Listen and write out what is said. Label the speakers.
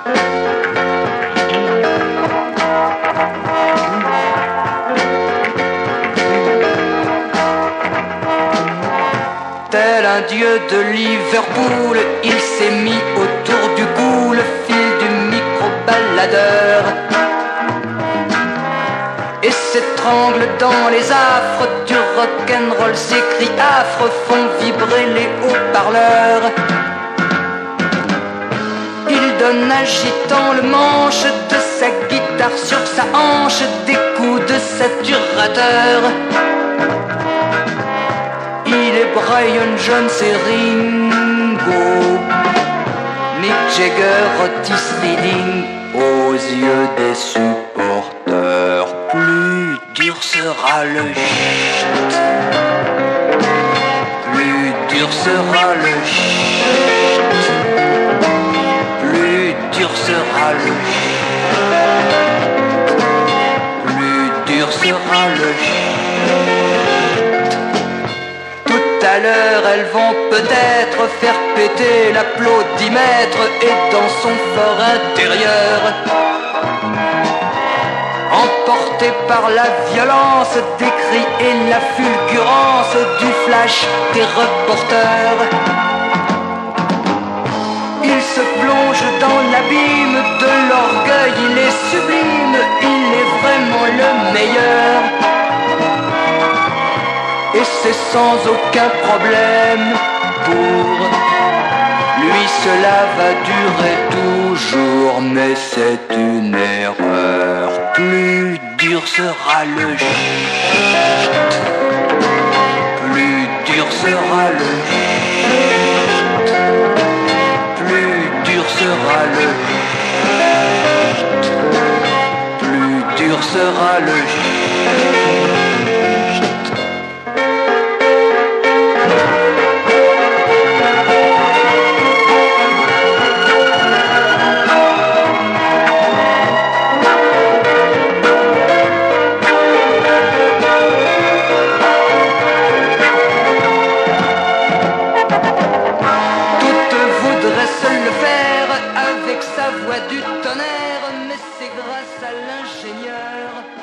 Speaker 1: Tel un dieu de Liverpool, il s'est mis autour du cou, le fil du micro-baladeur, et s'étrangle dans les affres du rock'n'roll. Ses cris affreux font vibrer les haut-parleurs. Il donne agitant le manche de sa guitare sur sa hanche des coups de saturateur. Il est Brian Jones et Ringo, Mick Jagger, Otis Redding aux yeux des supporters. Plus dur sera le chut, plus dur sera le chut, plus dur sera le chut, plus dur sera le chut. Tout à l'heure, elles vont peut-être faire péter l'applaudimètre, et dans son fort intérieur, emporté par la violence des cris et la fulgurance du flash des reporters, il se plonge dans l'abîme de l'orgueil. Il est sublime, il est vraiment le meilleur. Et c'est sans aucun problème, pour lui cela va durer toujours. Mais c'est une erreur, plus dur sera le chut, plus dur sera le chut, plus dur sera le chut, plus dur sera le chut. Avec sa voix du tonnerre, mais c'est grâce à l'ingénieur